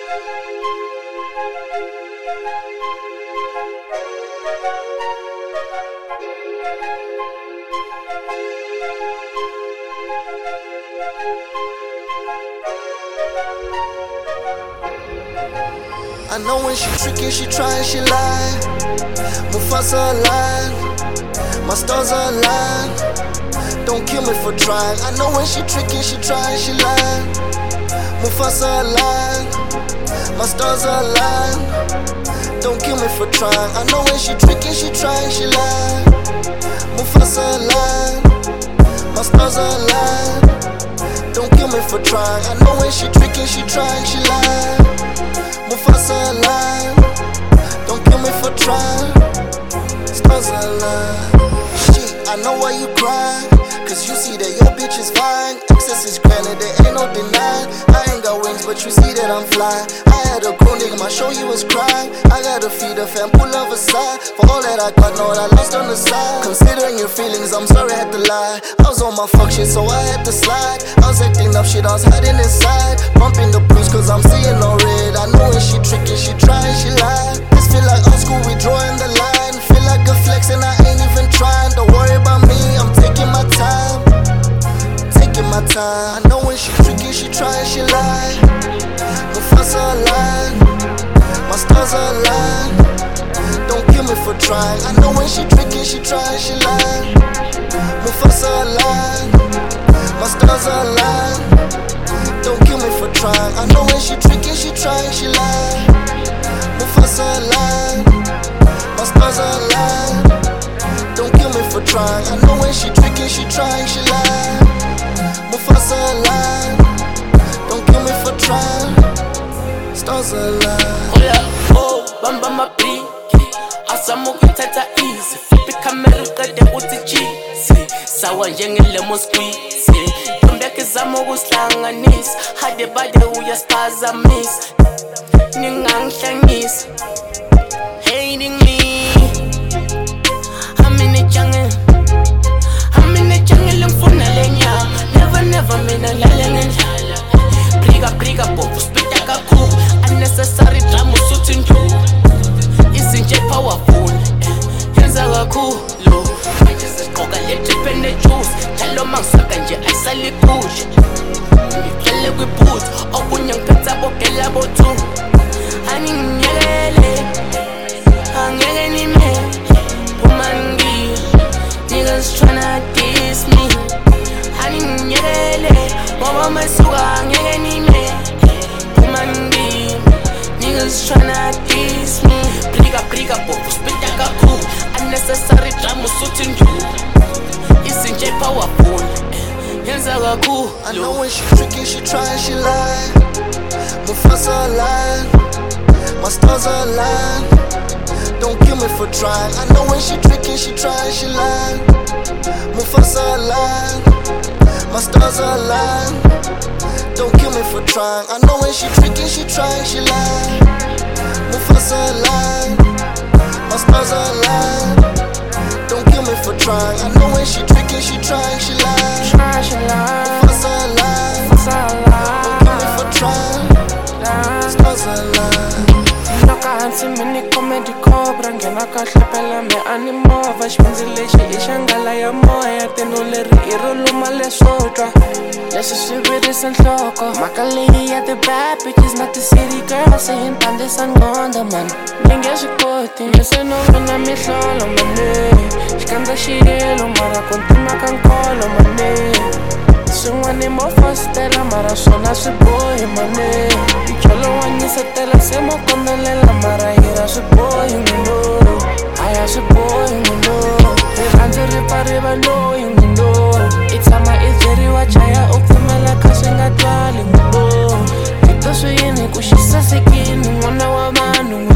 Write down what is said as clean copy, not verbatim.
I know when she tricky, she try and she lie. Mufasa aligned, my stars are aligned. Don't kill me for trying. I know when she tricky, she try and she lie. Mufasa aligned, my stars are aligned. Don't kill me for trying. I know when she tricky, she try and she lie. Mufasa aligned, my stars are aligned. Don't kill me for trying. I know when she tricky, she try and she lie. Mufasa alive, don't kill me for trying. Stars alive. Shit, I know why you cry, cause you see that your bitch is fine. Excess is granted, there ain't no denying. I ain't got wings, but you see that I'm flying. I had a cool nigga, my show you was crying. I gotta feed a fam, pull off a side. For all that I got, know I lost on the side. Considering your feelings, I'm sorry I had to lie. I was on my fuck shit, so I had to slide. I was acting up shit, I was hiding inside. Bumping the blues, cause I'm seeing no red. I know when she tricky, she try and she lie. This feel like old school, we drawing the line. Feel like a flex and I ain't even trying. Don't worry about me, I'm taking my time. Taking my time. I know when she tricky, she try and she lie. Mufasa alive, my stars are aligned. Don't kill me for trying. I know when she tricky, she try and she lie. Mufasa alive, my stars are aligned. Don't kill me for trying. I know when she tricky, she try and she lie. Mufasa alive, my stars are aligned. Don't kill me for trying. I know when she tricky, she try and she lie. Mufasa alive, don't kill me for trying. Stars alive. Hold up, oh, bamba mabri. Asamu kutata easy. Flippy camera kade uti cheesy. Sawa njengele mo squeeze. Tumbeke zamo kuslanganisa. Hade bade uya stars a miss. Ningangihlangisa. Hating me. I'm in the jungle. I'm in the jungle ngifuna lenyama. Never mina lalengendlala. Briga bovu spita kakhulu. Unnecessary drama usuthi nju. Izinje powerful. Yenza kakhulu. Manje sigqoka le drip and the juice. Njalo mangisaka nje ayisali push. Ngihlele kwiboot. Okunye ngiphetha bogela botu. Anginyelele. Angeke nime. Pumangi. Niggas tryna diss me. Anginyelele. Mama masuka angeke nime. Pumangi. Niggas tryna diss me. Briga bovu spita kakhulu. Unnecessary drama usuthi nju. Izinje powerful. Yenza kakhulu. I know when she tricky, she try and she lie. Mufasa alive, my stars are aligned. Don't kill me for trying. I know when she tricky, she try and she lie. Mufasa alive, my stars are aligned. Don't kill me for trying. I know when she tricky, she try and she lie. Mufasa alive, my stars are aligned. Don't kill me for trying. I know when she tricky, she try and she lie. Mufasa alive, don't kill me for trying. Stars alive. Hansi mini comedy cobra ngena kahle phela me animova xipindzi lexi i xangala ya moya tino leri i ro luma leswotwa leswi swi virisa nhloko mhaka leyi ya the bad bitches not the city girls saying pandisa ngqondo man ni nge swi koti lese no vona mihlolo mane xikandza xiyelo mara ku ntima ka nkolo mane swin'wana mo fositela mara swona swi bohi mane cholo wa nyisetela se mo kondelela mara hira swi bohi n'wino aya swi bohi n'wino rirhandzu ri pfariva loyi n'wino i tshama i byeriwa chaya u pfumela kha swi nga twali n'wino vito swi yini ku xi sasekini n'wana wa vanhu